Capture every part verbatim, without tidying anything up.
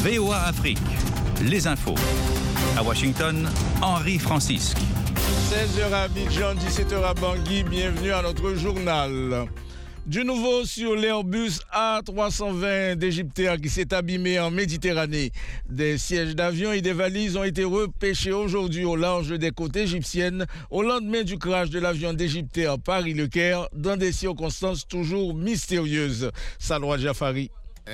V O A Afrique, les infos. À Washington, Henri Francisque. seize heures à Abidjan, dix-sept heures à Bangui, bienvenue à notre journal. Du nouveau sur l'Airbus A trois cent vingt d'Égyptair qui s'est abîmé en Méditerranée. Des sièges d'avion et des valises ont été repêchés aujourd'hui au large des côtes égyptiennes au lendemain du crash de l'avion d'Égyptair Paris-Le Caire dans des circonstances toujours mystérieuses. Salwa Jafari.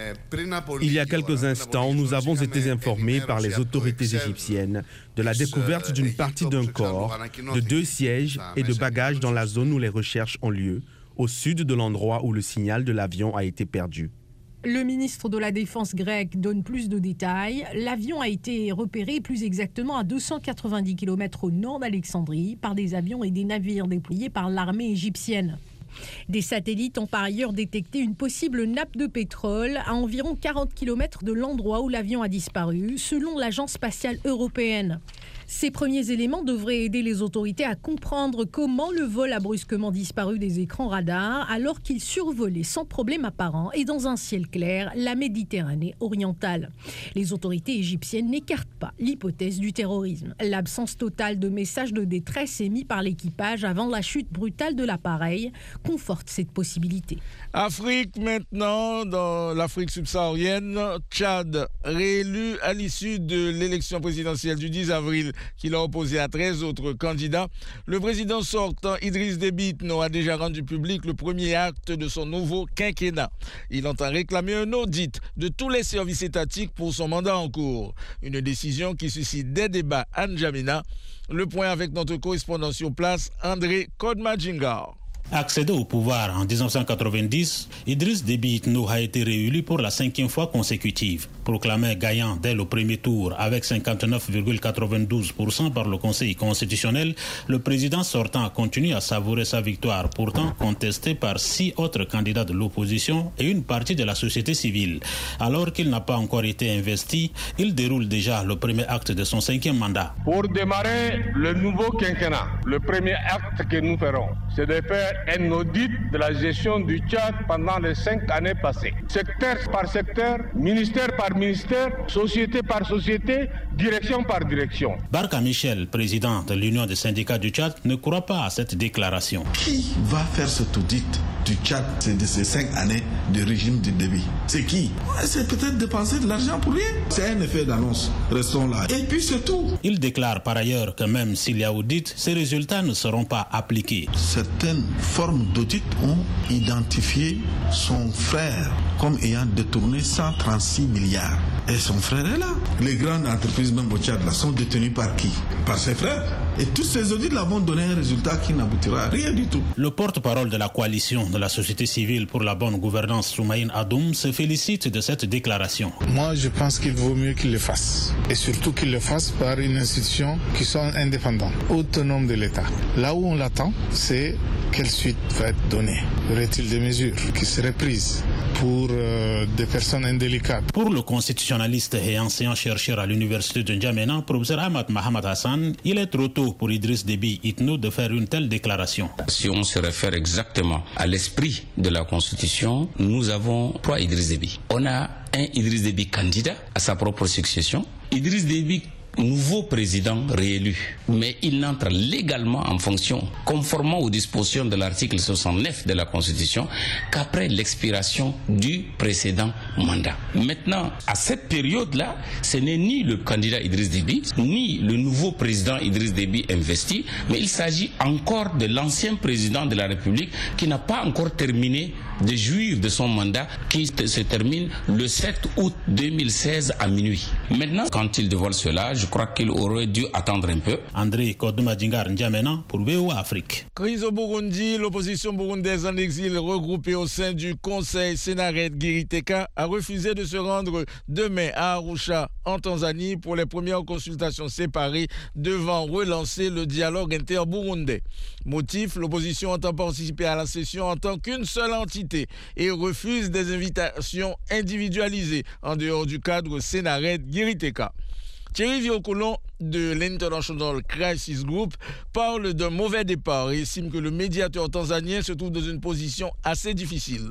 Il y a quelques instants, nous avons été informés par les autorités égyptiennes de la découverte d'une partie d'un corps, de deux sièges et de bagages dans la zone où les recherches ont lieu, au sud de l'endroit où le signal de l'avion a été perdu. Le ministre de la Défense grec donne plus de détails. L'avion a été repéré plus exactement à deux cent quatre-vingt-dix kilomètres au nord d'Alexandrie par des avions et des navires déployés par l'armée égyptienne. Des satellites ont par ailleurs détecté une possible nappe de pétrole à environ quarante kilomètres de l'endroit où l'avion a disparu, selon l'Agence spatiale européenne. Ces premiers éléments devraient aider les autorités à comprendre comment le vol a brusquement disparu des écrans radars alors qu'il survolait sans problème apparent et dans un ciel clair la Méditerranée orientale. Les autorités égyptiennes n'écartent pas l'hypothèse du terrorisme. L'absence totale de messages de détresse émis par l'équipage avant la chute brutale de l'appareil conforte cette possibilité. Afrique maintenant, dans l'Afrique subsaharienne, Tchad, réélu à l'issue de l'élection présidentielle du dix avril qu'il a opposé à treize autres candidats. Le président sortant, Idriss Déby Itno, a déjà rendu public le premier acte de son nouveau quinquennat. Il entend réclamer un audit de tous les services étatiques pour son mandat en cours. Une décision qui suscite des débats à N'Djamena. Le point avec notre correspondant sur place, André Kodmadjingar. Accédé au pouvoir en dix-neuf cent quatre-vingt-dix, Idriss Déby Itno a été réélu pour la cinquième fois consécutive. Proclamé gagnant dès le premier tour avec cinquante-neuf virgule quatre-vingt-douze pour cent par le Conseil constitutionnel, le président sortant continue à savourer sa victoire, pourtant contestée par six autres candidats de l'opposition et une partie de la société civile. Alors qu'il n'a pas encore été investi, il déroule déjà le premier acte de son cinquième mandat. Pour démarrer le nouveau quinquennat, le premier acte que nous ferons, c'est de faire un audit de la gestion du Tchad pendant les cinq années passées. Secteur par secteur, ministère par ministère, société par société, direction par direction. Barka Michel, président de l'Union des syndicats du Tchad, ne croit pas à cette déclaration. Qui va faire cet audit du Tchad de ces cinq années de régime de Déby? C'est qui? C'est peut-être dépenser de l'argent pour rien. C'est un effet d'annonce. Restons là. Et puis c'est tout. Il déclare par ailleurs que même s'il y a audit, ces résultats ne seront pas appliqués. Certaines formes d'audit ont identifié son frère comme ayant détourné cent trente-six milliards. Et son frère est là. Les grandes entreprises, même au Tchad, là, sont détenues par qui? Par ses frères. Et tous ces audits là vont donner un résultat qui n'aboutira à rien du tout. Le porte-parole de la coalition de la société civile pour la bonne gouvernance, Soumaïn Adoum, se félicite de cette déclaration. Moi, je pense qu'il vaut mieux qu'il le fasse. Et surtout qu'il le fasse par une institution qui soit indépendante, autonome de l'État. Là où on l'attend, c'est quelle suite va être donnée. Y aurait-il des mesures qui seraient prises pour euh, des personnes indélicates? Pour le constitutionnaliste et enseignant-chercheur à l'université de N'Djamena, professeur Ahmad Mohamed Hassan, il est trop tôt pour Idriss Déby Itno de faire une telle déclaration. Si on se réfère exactement à l'esprit de la Constitution, nous avons trois Idriss Déby. On a un Idriss Déby candidat à sa propre succession, Idriss Déby nouveau président réélu, mais il n'entre légalement en fonction, conformément aux dispositions de l'article soixante-neuf de la Constitution, qu'après l'expiration du précédent mandat. Maintenant, à cette période-là, ce n'est ni le candidat Idriss Déby, ni le nouveau président Idriss Déby investi, mais il s'agit encore de l'ancien président de la République qui n'a pas encore terminé de jouir de son mandat qui se termine le sept août deux mille seize à minuit. Maintenant, quand il dévoile cela, je crois qu'il aurait dû attendre un peu. André Kodmadjingar N'Djamena pour V O A Afrique. Crise au Burundi, l'opposition burundaise en exil regroupée au sein du Conseil Senared Giriteka a refusé de se rendre demain à Arusha, en Tanzanie, pour les premières consultations séparées devant relancer le dialogue inter-burundais. Motif, l'opposition entend participer à la session en tant qu'une seule entité et refuse des invitations individualisées en dehors du cadre Senared Giriteka. Thierry Viocolon de l'International Crisis Group parle d'un mauvais départ et estime que le médiateur tanzanien se trouve dans une position assez difficile.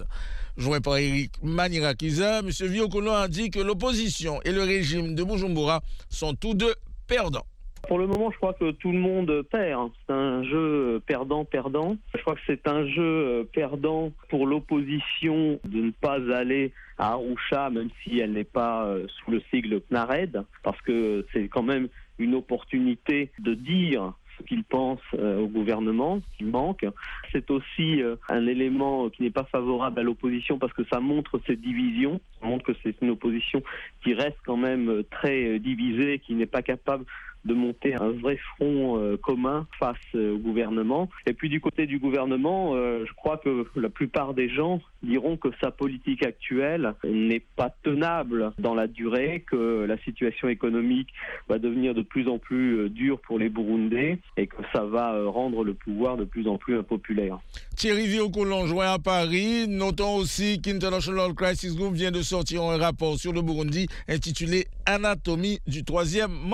Joint par Eric Manirakiza, M. Viokono a dit que l'opposition et le régime de Bujumbura sont tous deux perdants. Pour le moment, je crois que tout le monde perd. C'est un jeu perdant-perdant. Je crois que c'est un jeu perdant pour l'opposition de ne pas aller à Arusha, même si elle n'est pas sous le sigle CNARED, parce que c'est quand même une opportunité de dire ce qu'ils pensent euh, au gouvernement, qui manque. C'est aussi euh, un élément qui n'est pas favorable à l'opposition parce que ça montre cette division, ça montre que c'est une opposition qui reste quand même très divisée, qui n'est pas capable de monter un vrai front euh, commun face euh, au gouvernement. Et puis du côté du gouvernement, euh, je crois que la plupart des gens diront que sa politique actuelle n'est pas tenable dans la durée, que la situation économique va devenir de plus en plus euh, dure pour les Burundais et que ça va euh, rendre le pouvoir de plus en plus impopulaire. Thierry Viokono, joint à Paris. Notons aussi qu'International Crisis Group vient de sortir un rapport sur le Burundi intitulé « Anatomie du troisième mandat ».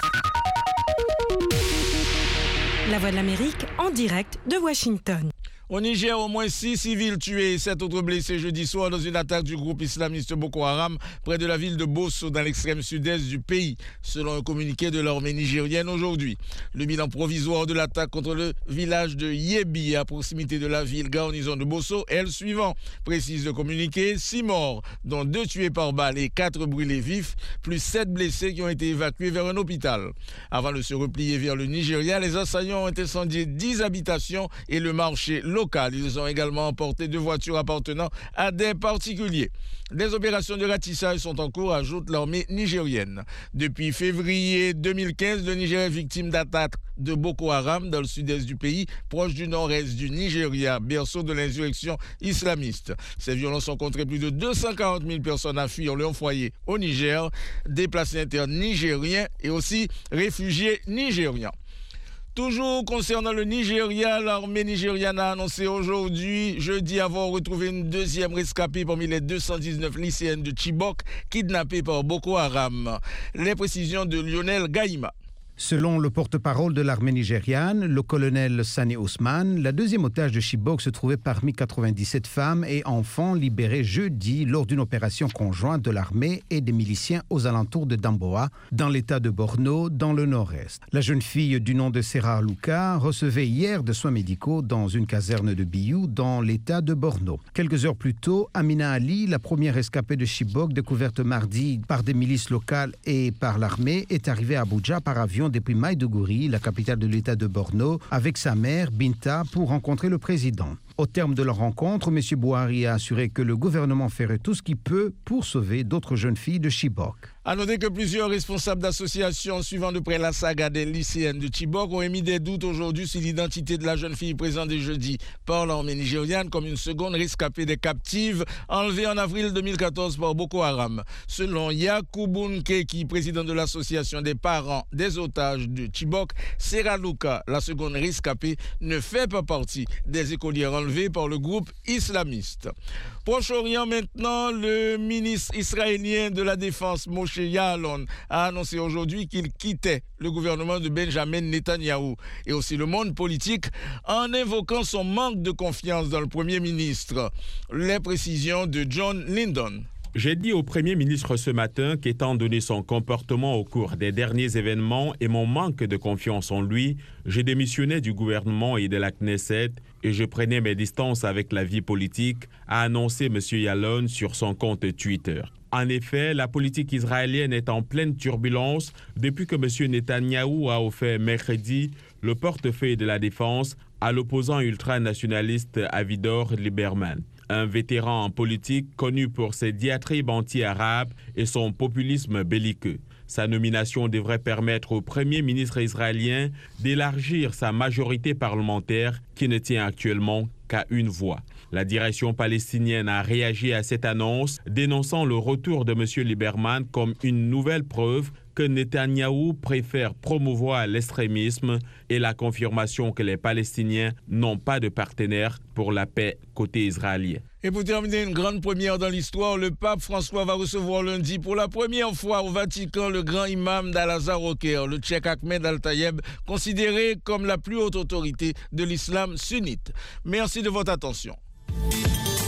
La Voix de l'Amérique en direct de Washington. Au Niger, au moins six civils tués et sept autres blessés jeudi soir dans une attaque du groupe islamiste Boko Haram près de la ville de Bosso dans l'extrême sud-est du pays, selon un communiqué de l'armée nigérienne aujourd'hui. Le bilan provisoire de l'attaque contre le village de Yebi à proximité de la ville garnison de Bosso est le suivant, précise le communiqué, six morts, dont deux tués par balle et quatre brûlés vifs, plus sept blessés qui ont été évacués vers un hôpital. Avant de se replier vers le Nigeria, les assaillants ont incendié dix habitations et le marché local. Ils ont également emporté deux voitures appartenant à des particuliers. Des opérations de ratissage sont en cours, ajoute l'armée nigérienne. Depuis février deux mille quinze, le Niger est victime d'attaques de Boko Haram dans le sud-est du pays, proche du nord-est du Nigeria, berceau de l'insurrection islamiste. Ces violences ont contraint plus de deux cent quarante mille personnes à fuir leur foyer au Niger, déplacés internes nigériens et aussi réfugiés nigérians. Toujours concernant le Nigeria, l'armée nigériane a annoncé aujourd'hui, jeudi, avoir retrouvé une deuxième rescapée parmi les deux cent dix-neuf lycéennes de Chibok kidnappées par Boko Haram. Les précisions de Lionel Gaïma. Selon le porte-parole de l'armée nigériane, le colonel Sani Ousmane, la deuxième otage de Chibok se trouvait parmi quatre-vingt-dix-sept femmes et enfants libérés jeudi lors d'une opération conjointe de l'armée et des miliciens aux alentours de Damboa, dans l'état de Borno, dans le nord-est. La jeune fille du nom de Serra Luka recevait hier des soins médicaux dans une caserne de Biou, dans l'état de Borno. Quelques heures plus tôt, Amina Ali, la première escapée de Chibok, découverte mardi par des milices locales et par l'armée, est arrivée à Abuja par avion depuis Maïdougouri, la capitale de l'état de Borno, avec sa mère, Binta, pour rencontrer le président. Au terme de leur rencontre, M. Bouhari a assuré que le gouvernement ferait tout ce qu'il peut pour sauver d'autres jeunes filles de Chibok. À noter que plusieurs responsables d'associations suivant de près la saga des lycéennes de Chibok ont émis des doutes aujourd'hui sur l'identité de la jeune fille présentée jeudi par l'armée nigériane comme une seconde rescapée des captives enlevées en avril deux mille quatorze par Boko Haram. Selon Yakubu Nkeki, président de l'association des parents des otages de Chibok, Serra Luka, la seconde rescapée, ne fait pas partie des écolières enlevées par le groupe islamiste. Proche-Orient maintenant, le ministre israélien de la Défense, Moshe Yaalon, a annoncé aujourd'hui qu'il quittait le gouvernement de Benjamin Netanyahou et aussi le monde politique en invoquant son manque de confiance dans le Premier ministre. Les précisions de John Lyndon. J'ai dit au Premier ministre ce matin qu'étant donné son comportement au cours des derniers événements et mon manque de confiance en lui, je démissionnais du gouvernement et de la Knesset et je prenais mes distances avec la vie politique, a annoncé M. Yaalon sur son compte Twitter. En effet, la politique israélienne est en pleine turbulence depuis que M. Netanyahou a offert mercredi le portefeuille de la défense à l'opposant ultranationaliste Avigdor Lieberman, un vétéran en politique connu pour ses diatribes anti-arabes et son populisme belliqueux. Sa nomination devrait permettre au Premier ministre israélien d'élargir sa majorité parlementaire qui ne tient actuellement qu'à une voix. La direction palestinienne a réagi à cette annonce, dénonçant le retour de M. Lieberman comme une nouvelle preuve que Netanyahou préfère promouvoir l'extrémisme et la confirmation que les Palestiniens n'ont pas de partenaire pour la paix côté israélien. Et pour terminer, une grande première dans l'histoire, le pape François va recevoir lundi pour la première fois au Vatican le grand imam d'Al-Azhar au Caire, le Cheikh Ahmed Al-Tayeb, considéré comme la plus haute autorité de l'islam sunnite. Merci de votre attention.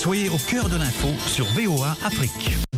Soyez au cœur de l'info sur V O A Afrique.